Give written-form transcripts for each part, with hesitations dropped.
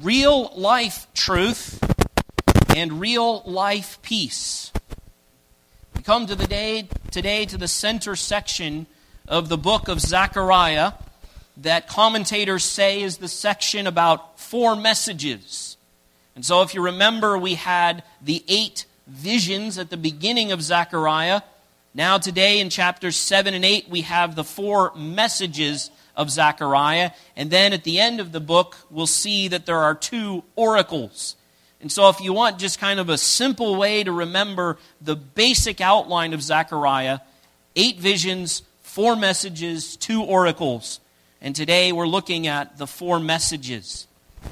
real life truth and real life peace. We come to today to the center section of the book of Zechariah that commentators say is the section about 4 messages. And so if you remember, we had the 8 visions at the beginning of Zechariah. Now today in chapters 7 and 8 we have the 4 messages of Zechariah. And then at the end of the book we'll see that there are 2 oracles. And so if you want just kind of a simple way to remember the basic outline of Zechariah, 8 visions, 4 messages, 2 oracles. And today we're looking at the 4 messages.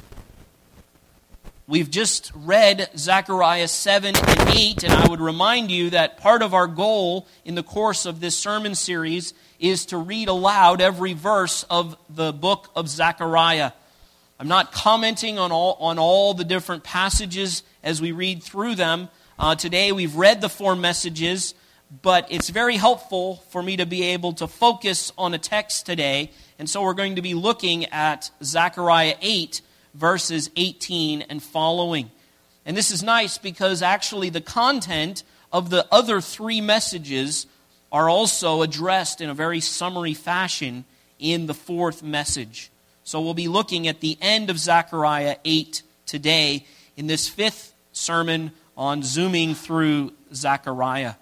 We've just read Zechariah 7 and 8, and I would remind you that part of our goal in the course of this sermon series is to read aloud every verse of the book of Zechariah. I'm not commenting on all the different passages as we read through them. Today we've read the 4 messages, but it's very helpful for me to be able to focus on a text today. And so we're going to be looking at Zechariah 8, verses 18 and following. And this is nice because actually the content of the other 3 messages are also addressed in a very summary fashion in the 4th message. So we'll be looking at the end of Zechariah 8 today in this 5th sermon on zooming through Zechariah.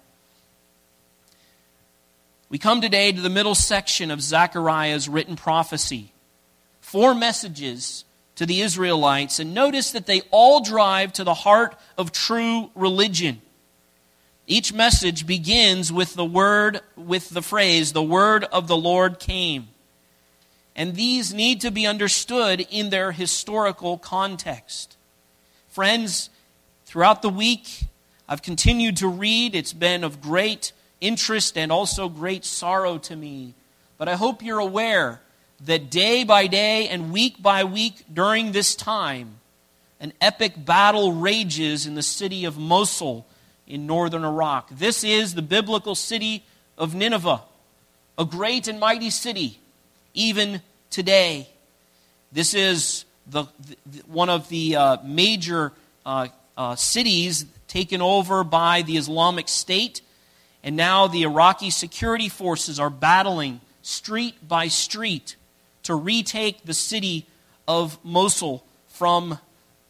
We come today to the middle section of Zechariah's written prophecy. 4 messages to the Israelites, and notice that they all drive to the heart of true religion. Each message begins with the phrase, "The word of the Lord came." And these need to be understood in their historical context. Friends, throughout the week, I've continued to read. It's been of great interest and also great sorrow to me. But I hope you're aware that day by day and week by week during this time, an epic battle rages in the city of Mosul in northern Iraq. This is the biblical city of Nineveh, a great and mighty city, even today. This is one of the major cities taken over by the Islamic State. And now the Iraqi security forces are battling street by street to retake the city of Mosul from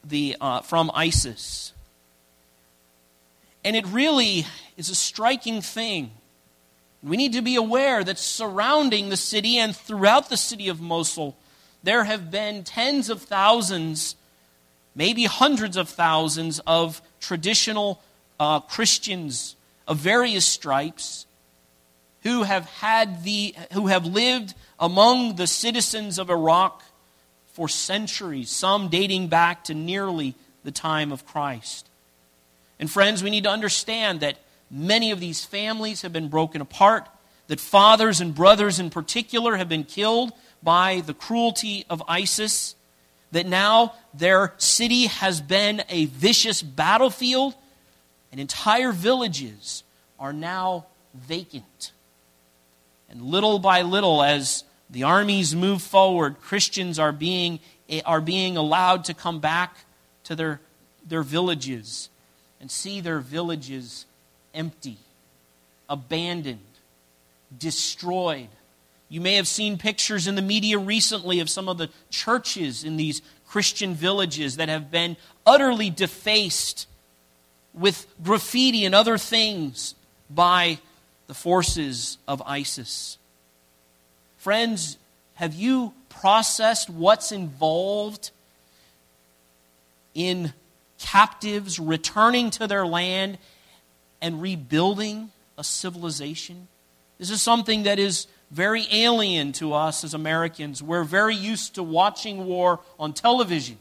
ISIS. And it really is a striking thing. We need to be aware that surrounding the city and throughout the city of Mosul, there have been tens of thousands, maybe hundreds of thousands of traditional Christians of various stripes who have lived among the citizens of Iraq for centuries, some dating back to nearly the time of Christ. And friends, we need to understand that many of these families have been broken apart, that fathers and brothers in particular have been killed by the cruelty of ISIS, that now their city has been a vicious battlefield, and entire villages are now vacant. And little by little, as the armies move forward, Christians are being allowed to come back to their villages and see their villages empty, abandoned, destroyed. You may have seen pictures in the media recently of some of the churches in these Christian villages that have been utterly defaced with graffiti and other things by the forces of ISIS. Friends, have you processed what's involved in captives returning to their land and rebuilding a civilization? This is something that is very alien to us as Americans. We're very used to watching war on television.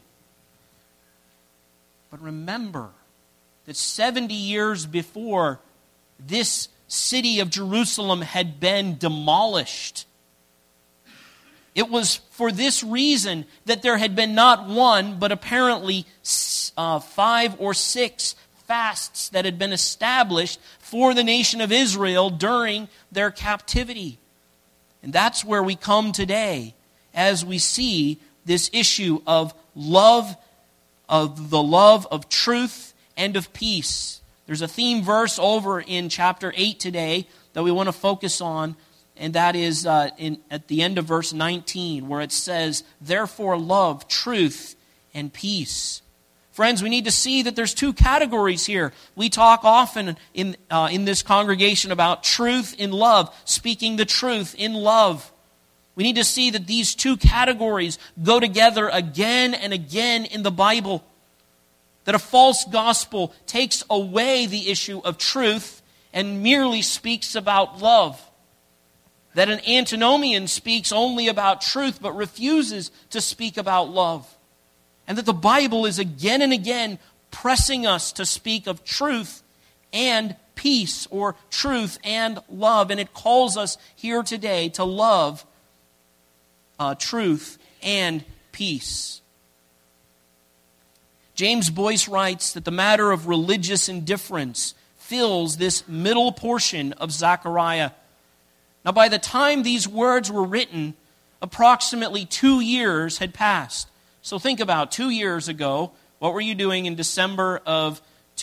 But remember that 70 years before, this city of Jerusalem had been demolished. It was for this reason that there had been not one, but apparently 5 or 6 fasts that had been established for the nation of Israel during their captivity. And that's where we come today as we see this issue of love of the love of truth and of peace. There's a theme verse over in chapter 8 today that we want to focus on, and that is at the end of verse 19, where it says, "Therefore love, truth, and peace." Friends, we need to see that there's two categories here. We talk often in this congregation about truth in love, speaking the truth in love. We need to see that these two categories go together again and again in the Bible. That a false gospel takes away the issue of truth and merely speaks about love. That an antinomian speaks only about truth but refuses to speak about love. And that the Bible is again and again pressing us to speak of truth and peace, or truth and love. And it calls us here today to love truth and peace. James Boyce writes that the matter of religious indifference fills this middle portion of Zechariah. Now, by the time these words were written, approximately 2 years had passed. So think about 2 years ago, what were you doing in December of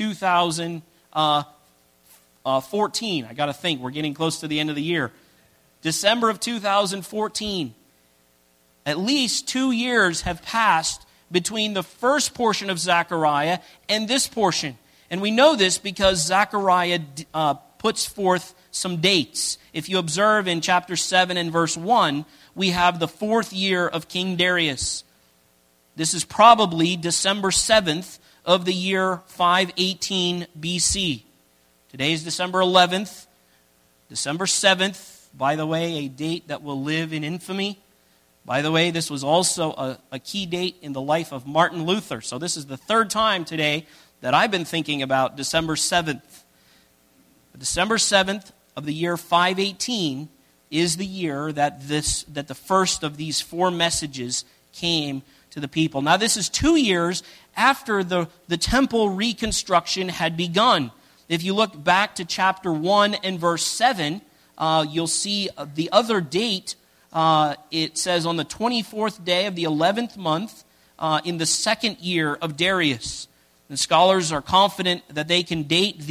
2014? I got to think, we're getting close to the end of the year. December of 2014. At least 2 years have passed between the first portion of Zechariah and this portion. And we know this because Zechariah puts forth some dates. If you observe in chapter 7 and verse 1, we have the 4th year of King Darius. This is probably December 7th of the year 518 BC. Today is December 11th. December 7th, by the way, a date that will live in infamy. By the way, this was also a key date in the life of Martin Luther. So this is the third time today that I've been thinking about December 7th. December 7th of the year 518 is the year that the first of these 4 messages came to the people. Now this is 2 years after the temple reconstruction had begun. If you look back to chapter 1 and verse 7, you'll see the other date. It says on the 24th day of the 11th month in the 2nd year of Darius. And scholars are confident that they can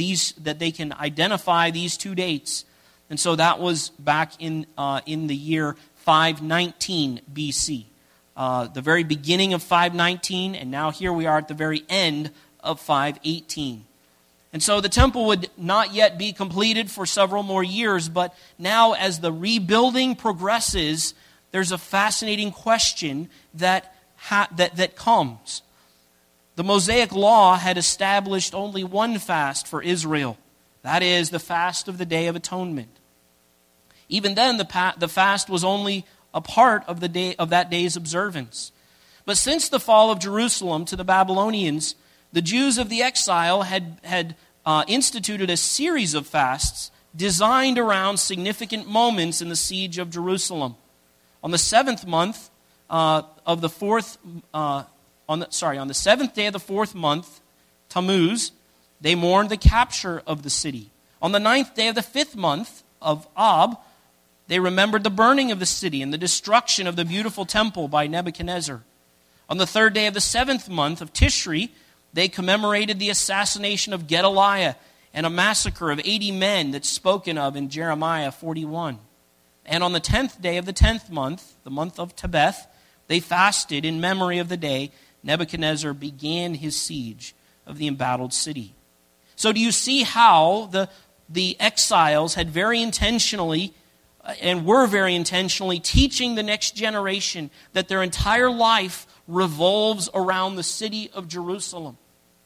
identify these 2 dates. And so that was back in the year 519 BC. The very beginning of 519, and now here we are at the very end of 518. And so the temple would not yet be completed for several more years, but now as the rebuilding progresses, there's a fascinating question that comes. The Mosaic Law had established only one fast for Israel. That is the fast of the Day of Atonement. Even then, the fast was only a part of that day's observance. But since the fall of Jerusalem to the Babylonians, the Jews of the exile had instituted a series of fasts designed around significant moments in the siege of Jerusalem. On the 7th month of the 4th, on the 7th day of the 4th month, Tammuz, they mourned the capture of the city. On the 9th day of the 5th month of Ab, they remembered the burning of the city and the destruction of the beautiful temple by Nebuchadnezzar. On the 3rd day of the 7th month of Tishri, they commemorated the assassination of Gedaliah and a massacre of 80 men that's spoken of in Jeremiah 41. And on the 10th day of the 10th month, the month of Tebeth, they fasted in memory of the day Nebuchadnezzar began his siege of the embattled city. So do you see how the exiles had very intentionally and were very intentionally teaching the next generation that their entire life revolves around the city of Jerusalem?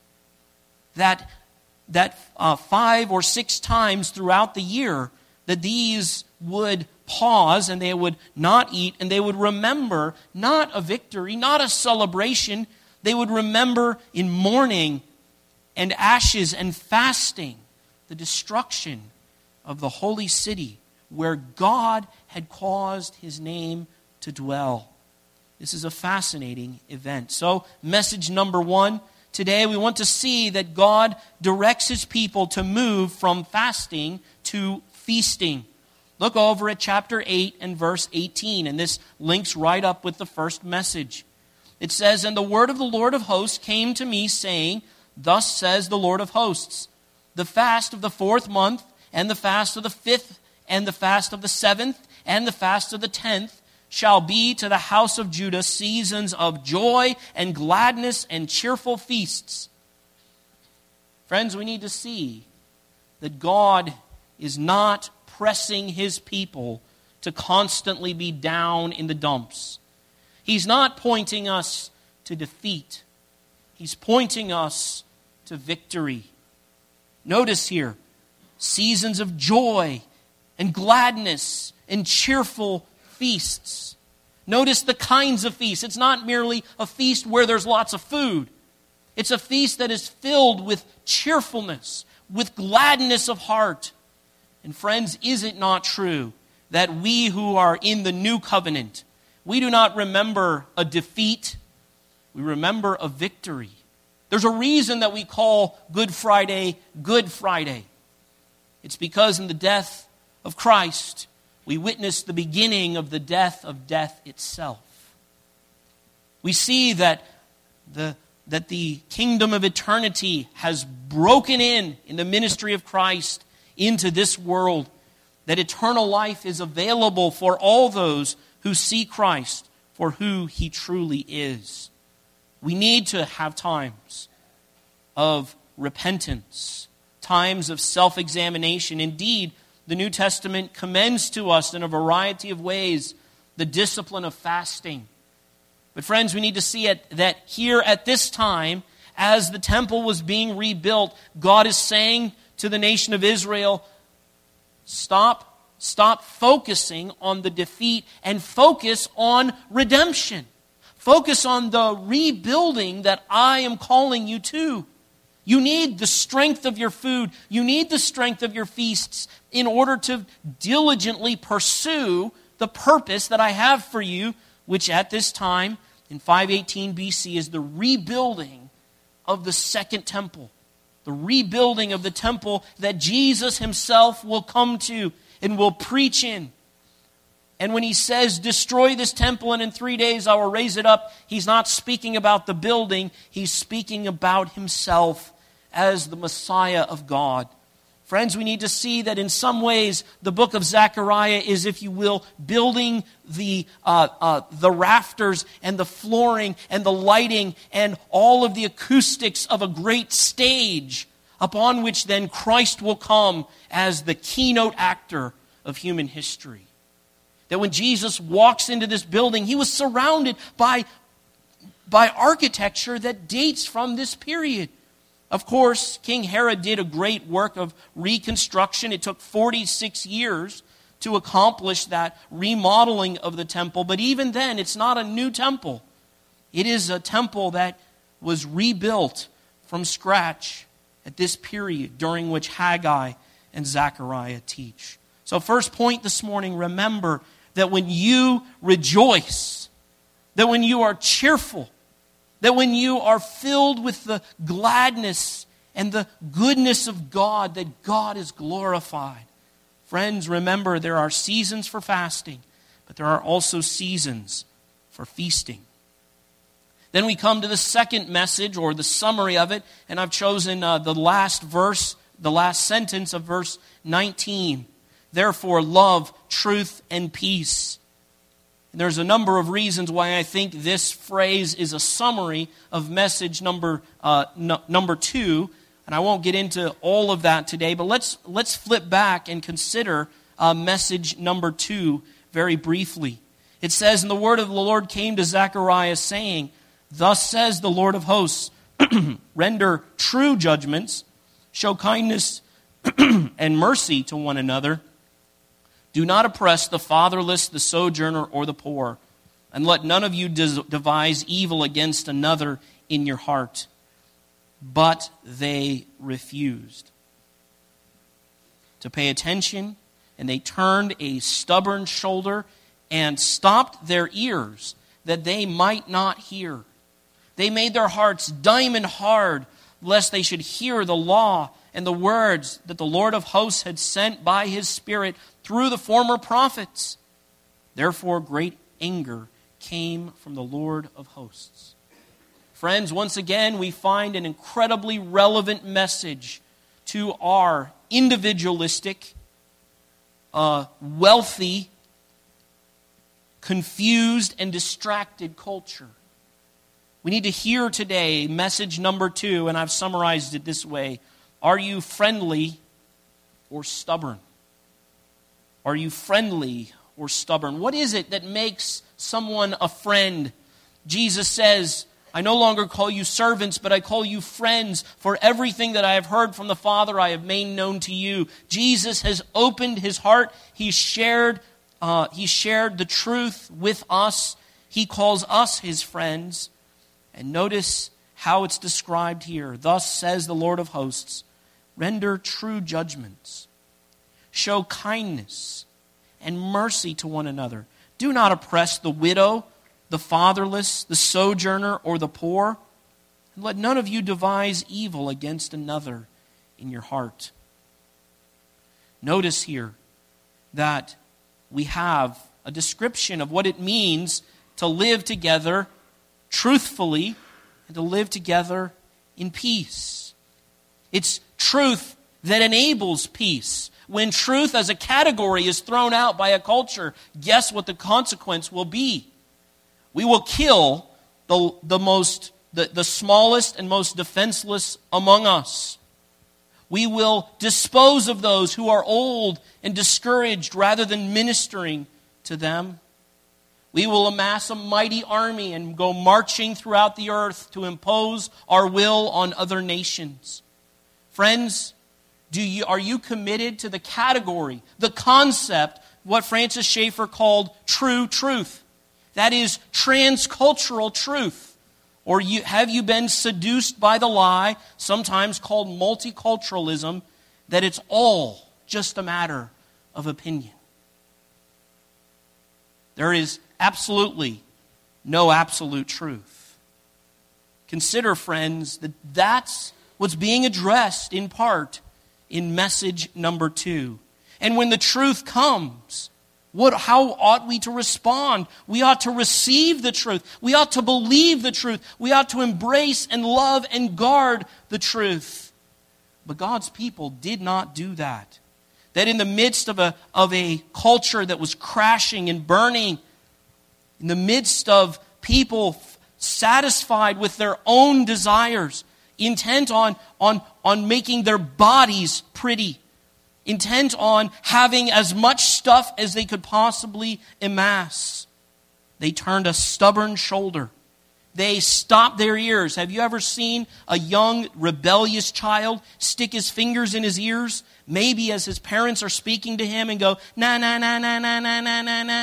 That 5 or 6 times throughout the year that these would pause and they would not eat and they would remember not a victory, not a celebration. They would remember in mourning and ashes and fasting the destruction of the holy city where God had caused his name to dwell. This is a fascinating event. So, message number 1, today we want to see that God directs his people to move from fasting to feasting. Look over at chapter 8 and verse 18, and this links right up with the first message. It says, "And the word of the Lord of hosts came to me, saying, Thus says the Lord of hosts, the fast of the 4th month, and the fast of the 5th, and the fast of the 7th, and the fast of the 10th, shall be to the house of Judah seasons of joy and gladness and cheerful feasts." Friends, we need to see that God is not pressing his people to constantly be down in the dumps. He's not pointing us to defeat. He's pointing us to victory. Notice here, seasons of joy and gladness and cheerful feasts. Notice the kinds of feasts. It's not merely a feast where there's lots of food. It's a feast that is filled with cheerfulness, with gladness of heart. And friends, is it not true that we who are in the new covenant, we do not remember a defeat, we remember a victory. There's a reason that we call Good Friday, Good Friday. It's because in the death of Christ, we witness the beginning of the death of death itself. We see that the kingdom of eternity has broken in the ministry of Christ into this world, that eternal life is available for all those who see Christ for who he truly is. We need to have times of repentance, times of self-examination. Indeed, the New Testament commends to us in a variety of ways the discipline of fasting. But friends, we need to see that here at this time, as the temple was being rebuilt, God is saying to the nation of Israel, stop focusing on the defeat and focus on redemption. Focus on the rebuilding that I am calling you to. You need the strength of your food. You need the strength of your feasts in order to diligently pursue the purpose that I have for you, which at this time, in 518 BC, is the rebuilding of the second temple. The rebuilding of the temple that Jesus himself will come to and will preach in. And when he says, destroy this temple and in 3 days I will raise it up, he's not speaking about the building, he's speaking about himself as the Messiah of God. Friends, we need to see that in some ways the book of Zechariah is, if you will, building the rafters and the flooring and the lighting and all of the acoustics of a great stage upon which then Christ will come as the keynote actor of human history. That when Jesus walks into this building, he was surrounded by architecture that dates from this period. Of course, King Herod did a great work of reconstruction. It took 46 years to accomplish that remodeling of the temple. But even then, it's not a new temple. It is a temple that was rebuilt from scratch at this period during which Haggai and Zechariah teach. So first point this morning, remember that when you rejoice, that when you are cheerful, that when you are filled with the gladness and the goodness of God, that God is glorified. Friends, remember there are seasons for fasting, but there are also seasons for feasting. Then we come to the second message, or the summary of it, and I've chosen the last verse, the last sentence of verse 19. Therefore, love, truth, and peace. And there's a number of reasons why I think this phrase is a summary of message number 2, and I won't get into all of that today, but let's flip back and consider message number 2 very briefly. It says, "And the word of the Lord came to Zechariah, saying, Thus says the Lord of hosts, render true judgments, show kindness and mercy to one another. Do not oppress the fatherless, the sojourner, or the poor, and let none of you devise evil against another in your heart." But they refused to pay attention, and they turned a stubborn shoulder and stopped their ears that they might not hear. They made their hearts diamond hard, lest they should hear the law and the words that the Lord of hosts had sent by his Spirit through the former prophets. Therefore great anger came from the Lord of hosts. Friends, once again, we find an incredibly relevant message to our individualistic, wealthy, confused, and distracted culture. We need to hear today message number 2, and I've summarized it this way. Are you friendly or stubborn? Are you friendly or stubborn? What is it that makes someone a friend? Jesus says, I no longer call you servants, but I call you friends, for everything that I have heard from the Father I have made known to you. Jesus has opened his heart. He shared the truth with us. He calls us his friends. And notice how it's described here. Thus says the Lord of hosts, render true judgments, show kindness and mercy to one another. Do not oppress the widow, the fatherless, the sojourner, or the poor. And let none of you devise evil against another in your heart. Notice here that we have a description of what it means to live together truthfully and to live together in peace. It's truth that enables peace. When truth as a category is thrown out by a culture, guess what the consequence will be? We will kill the smallest and most defenseless among us. We will dispose of those who are old and discouraged rather than ministering to them. We will amass a mighty army and go marching throughout the earth to impose our will on other nations. Friends, are you committed to the category, the concept, what Francis Schaeffer called true truth? That is transcultural truth. Or have you been seduced by the lie, sometimes called multiculturalism, that it's all just a matter of opinion? There is absolutely no absolute truth. Consider, friends, that that's what's being addressed in part in message number 2. And when the truth comes, how ought we to respond? We ought to receive the truth. We ought to believe the truth. We ought to embrace and love and guard the truth. But God's people did not do that. That in the midst of a culture that was crashing and burning, in the midst of people satisfied with their own desires, intent on making their bodies pretty, intent on having as much stuff as they could possibly amass, they turned a stubborn shoulder. They stopped their ears. Have you ever seen a young, rebellious child stick his fingers in his ears, maybe as his parents are speaking to him, and go, na, na, na, na, na, na, na, na, na?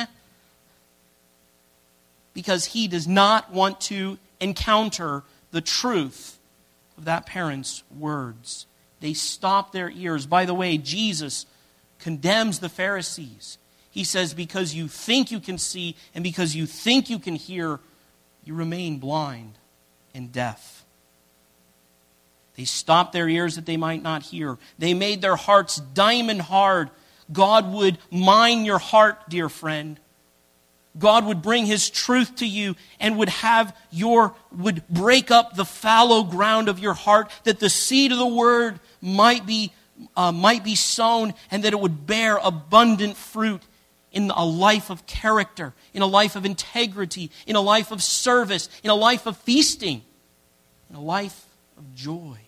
Because he does not want to encounter the truth of that parent's words. They stop their ears. By the way, Jesus condemns the Pharisees. He says, because you think you can see and because you think you can hear, you remain blind and deaf. They stopped their ears that they might not hear. They made their hearts diamond hard. God would mine your heart, dear friend. God would bring his truth to you and would break up the fallow ground of your heart, that the seed of the word might be sown, and that it would bear abundant fruit in a life of character, in a life of integrity, in a life of service, in a life of feasting, in a life of joy.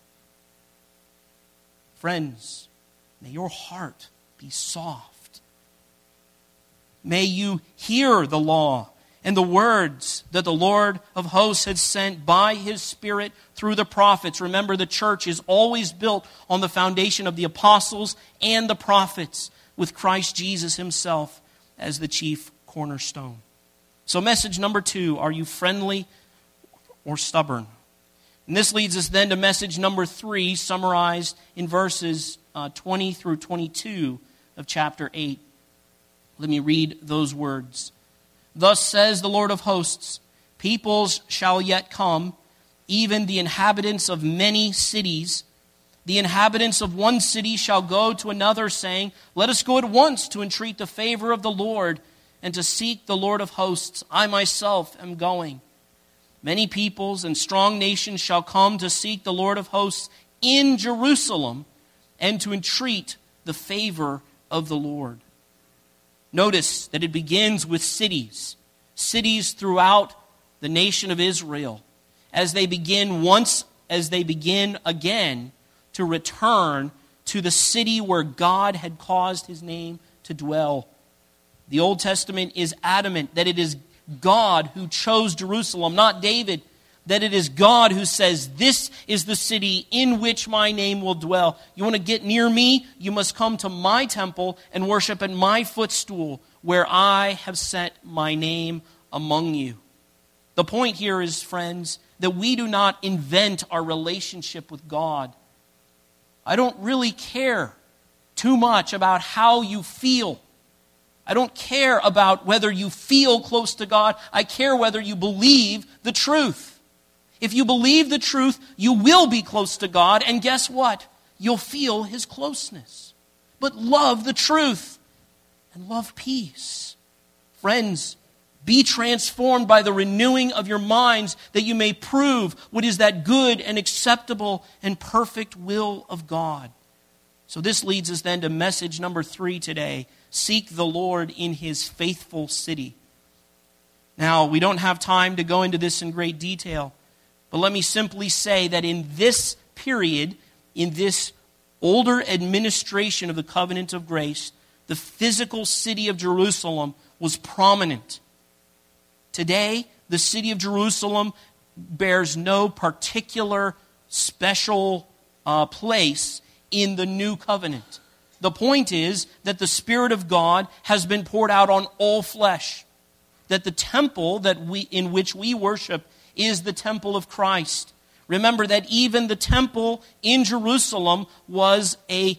Friends, may your heart be soft. May you hear the law and the words that the Lord of hosts had sent by his Spirit through the prophets. Remember, the church is always built on the foundation of the apostles and the prophets, with Christ Jesus himself as the chief cornerstone. So message number 2, are you friendly or stubborn? And this leads us then to message number 3, summarized in verses 20 through 22 of chapter 8. Let me read those words. Thus says the Lord of hosts, peoples shall yet come, even the inhabitants of many cities. The inhabitants of one city shall go to another, saying, let us go at once to entreat the favor of the Lord, and to seek the Lord of hosts. I myself am going. Many peoples and strong nations shall come to seek the Lord of hosts in Jerusalem and to entreat the favor of the Lord. Notice that it begins with cities throughout the nation of Israel, as they begin again to return to the city where God had caused his name to dwell. The Old Testament is adamant that it is God who chose Jerusalem, not David, that it is God who says, this is the city in which my name will dwell. You want to get near me? You must come to my temple and worship at my footstool, where I have set my name among you. The point here is, friends, that we do not invent our relationship with God. I don't really care too much about how you feel. I don't care about whether you feel close to God. I care whether you believe the truth. If you believe the truth, you will be close to God, and guess what? You'll feel his closeness. But love the truth and love peace. Friends, be transformed by the renewing of your minds, that you may prove what is that good and acceptable and perfect will of God. So this leads us then to message number 3 today. Seek the Lord in his faithful city. Now, we don't have time to go into this in great detail, but let me simply say that in this period, in this older administration of the covenant of grace, the physical city of Jerusalem was prominent. Today, the city of Jerusalem bears no particular special place in the new covenant. The point is that the Spirit of God has been poured out on all flesh. That the temple in which we worship is the temple of Christ. Remember that even the temple in Jerusalem was a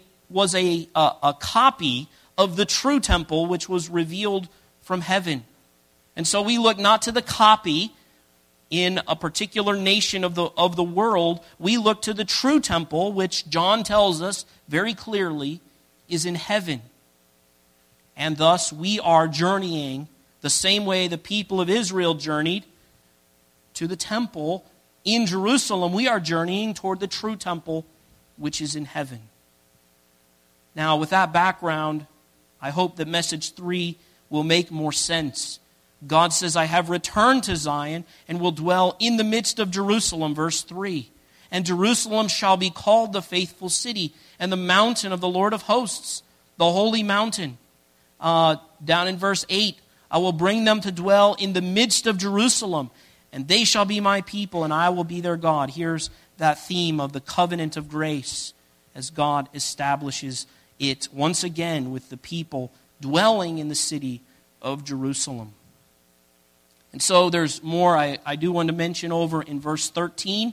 copy of the true temple which was revealed from heaven. And so we look not to the copy in a particular nation of the world. We look to the true temple, which John tells us very clearly is in heaven. And thus we are journeying the same way the people of Israel journeyed to the temple in Jerusalem. We are journeying toward the true temple, which is in heaven. Now, with that background, I hope that message 3 will make more sense. God says, I have returned to Zion and will dwell in the midst of Jerusalem, verse 3. And Jerusalem shall be called the faithful city, and the mountain of the Lord of hosts, the holy mountain. Down in verse 8, I will bring them to dwell in the midst of Jerusalem, and they shall be my people, and I will be their God. Here's that theme of the covenant of grace, as God establishes it once again with the people dwelling in the city of Jerusalem. And so there's more I do want to mention over in verse 13.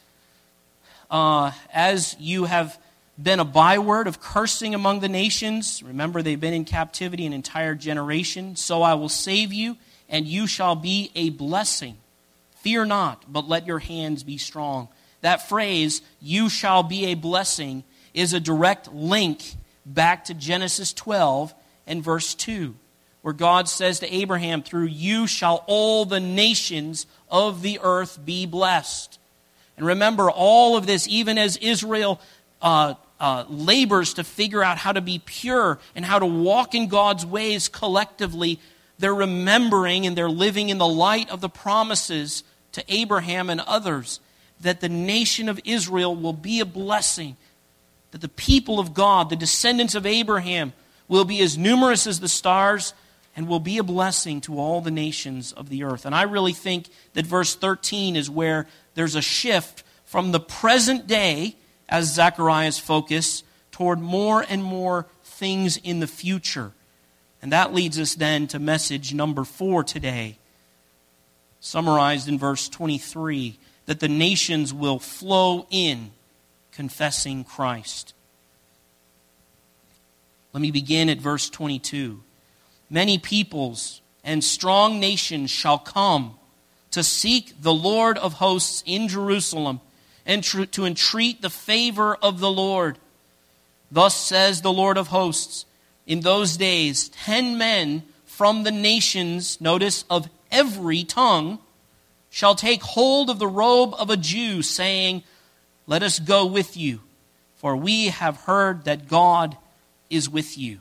As you have been a byword of cursing among the nations, remember they've been in captivity an entire generation, so I will save you, and you shall be a blessing. Fear not, but let your hands be strong. That phrase, you shall be a blessing, is a direct link back to Genesis 12 and verse 2. Where God says to Abraham, through you shall all the nations of the earth be blessed. And remember, all of this, even as Israel labors to figure out how to be pure and how to walk in God's ways collectively, they're remembering and they're living in the light of the promises to Abraham and others that the nation of Israel will be a blessing, that the people of God, the descendants of Abraham, will be as numerous as the stars and will be a blessing to all the nations of the earth. And I really think that verse 13 is where there's a shift from the present day, as Zechariah's focus, toward more and more things in the future. And that leads us then to message number 4 today, summarized in verse 23, that the nations will flow in confessing Christ. Let me begin at verse 22. Many peoples and strong nations shall come to seek the Lord of hosts in Jerusalem and to entreat the favor of the Lord. Thus says the Lord of hosts, in those days 10 men from the nations, notice, of every tongue, shall take hold of the robe of a Jew, saying, let us go with you, for we have heard that God is with you.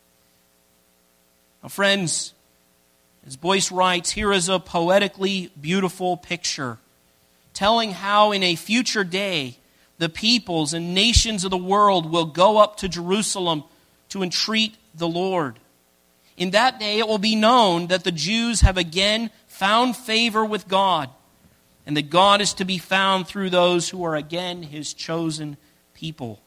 Now, friends, as Boyce writes, here is a poetically beautiful picture telling how in a future day the peoples and nations of the world will go up to Jerusalem to entreat the Lord. In that day it will be known that the Jews have again found favor with God, and that God is to be found through those who are again His chosen people.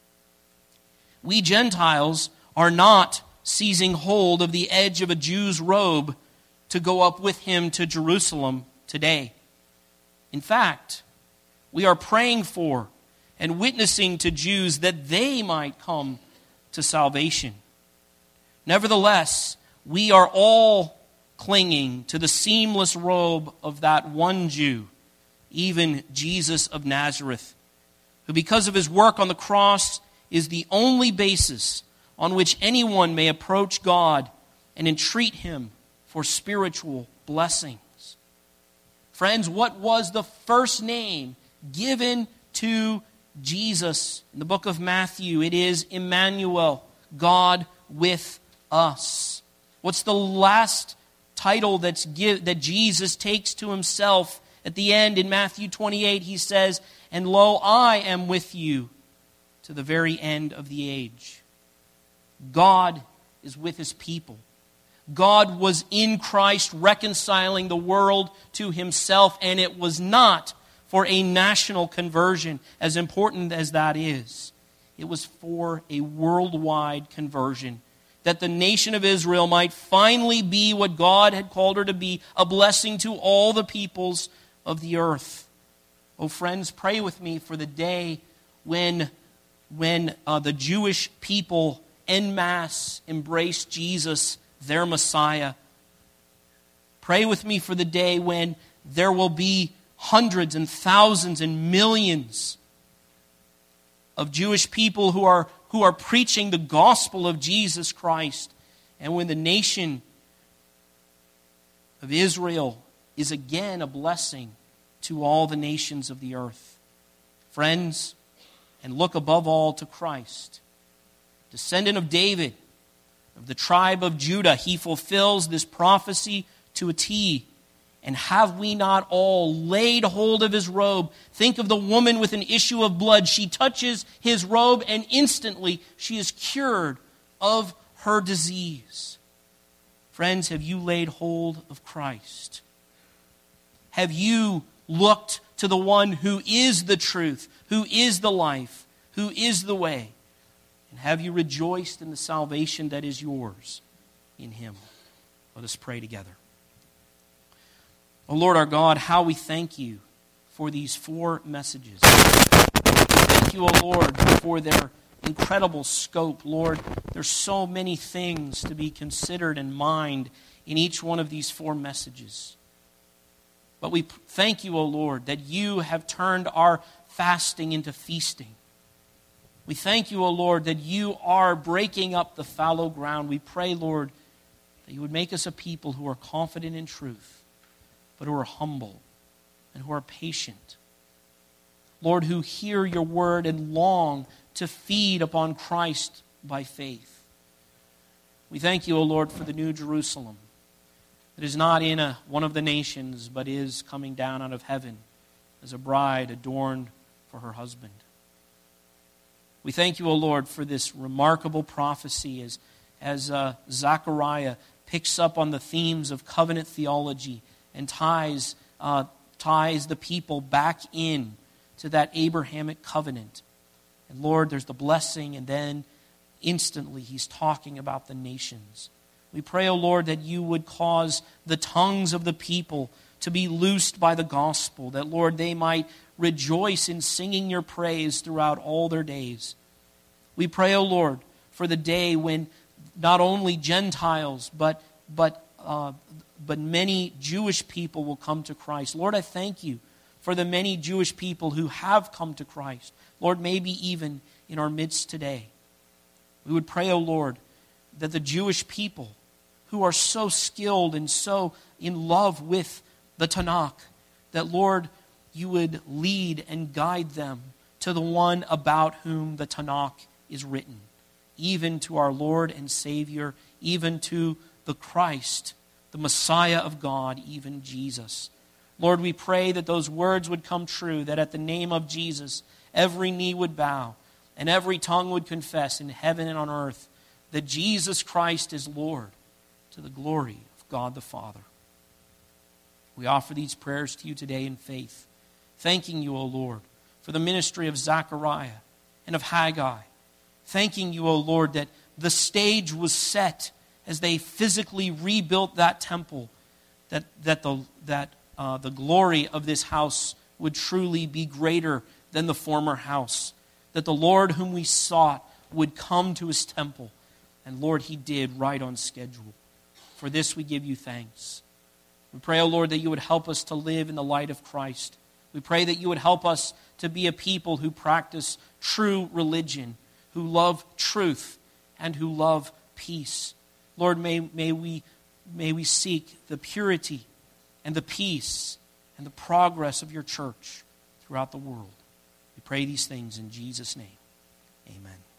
We Gentiles are not seizing hold of the edge of a Jew's robe to go up with him to Jerusalem today. In fact, we are praying for and witnessing to Jews that they might come to salvation. Nevertheless, we are all clinging to the seamless robe of that one Jew, even Jesus of Nazareth, who because of His work on the cross is the only basis on which anyone may approach God and entreat Him for spiritual blessings. Friends, what was the first name given to Jesus in the book of Matthew? It is Emmanuel, God with us. What's the last title that Jesus takes to Himself at the end in Matthew 28? He says, and lo, I am with you to the very end of the age. God is with His people. God was in Christ reconciling the world to Himself, and it was not for a national conversion, as important as that is. It was for a worldwide conversion, that the nation of Israel might finally be what God had called her to be, a blessing to all the peoples of the earth. Oh, friends, pray with me for the day when the Jewish people en masse embrace Jesus, their Messiah. Pray with me for the day when there will be hundreds and thousands and millions of Jewish people who are preaching the gospel of Jesus Christ, and when the nation of Israel is again a blessing to all the nations of the earth. Friends, and look above all to Christ, descendant of David, of the tribe of Judah. He fulfills this prophecy to a T. And have we not all laid hold of His robe? Think of the woman with an issue of blood. She touches His robe and instantly she is cured of her disease. Friends, have you laid hold of Christ? Have you looked to the one who is the truth, who is the life, who is the way? And have you rejoiced in the salvation that is yours in Him? Let us pray together. O Lord our God, how we thank You for these 4 messages. Thank You, O Lord, for their incredible scope. Lord, there's so many things to be considered and mined in each one of these 4 messages. But we thank You, O Lord, that You have turned our fasting into feasting. We thank You, O Lord, that You are breaking up the fallow ground. We pray, Lord, that You would make us a people who are confident in truth, but who are humble and who are patient. Lord, who hear Your word and long to feed upon Christ by faith. We thank You, O Lord, for the New Jerusalem that is not in one of the nations, but is coming down out of heaven as a bride adorned for her husband. We thank You, O Lord, for this remarkable prophecy as Zechariah picks up on the themes of covenant theology and ties the people back in to that Abrahamic covenant. And Lord, there's the blessing, and then instantly He's talking about the nations. We pray, O Lord, that You would cause the tongues of the people to be loosed by the gospel, that, Lord, they might rejoice in singing Your praise throughout all their days. We pray, O Lord, for the day when not only Gentiles, but many Jewish people will come to Christ. Lord, I thank You for the many Jewish people who have come to Christ. Lord, maybe even in our midst today. We would pray, O Lord, that the Jewish people who are so skilled and so in love with the Tanakh, that, Lord, you would lead and guide them to the one about whom the Tanakh is written, even to our Lord and Savior, even to the Christ, the Messiah of God, even Jesus. Lord, we pray that those words would come true, that at the name of Jesus, every knee would bow and every tongue would confess in heaven and on earth that Jesus Christ is Lord, to the glory of God the Father. We offer these prayers to you today in faith, thanking you, O Lord, for the ministry of Zechariah and of Haggai. Thanking you, O Lord, that the stage was set as they physically rebuilt that temple, that the glory of this house would truly be greater than the former house, that the Lord whom we sought would come to his temple. And Lord, he did right on schedule. For this we give you thanks. We pray, O Lord, that you would help us to live in the light of Christ. We pray that you would help us to be a people who practice true religion, who love truth, and who love peace. Lord, may we seek the purity and the peace and the progress of your church throughout the world. We pray these things in Jesus' name. Amen.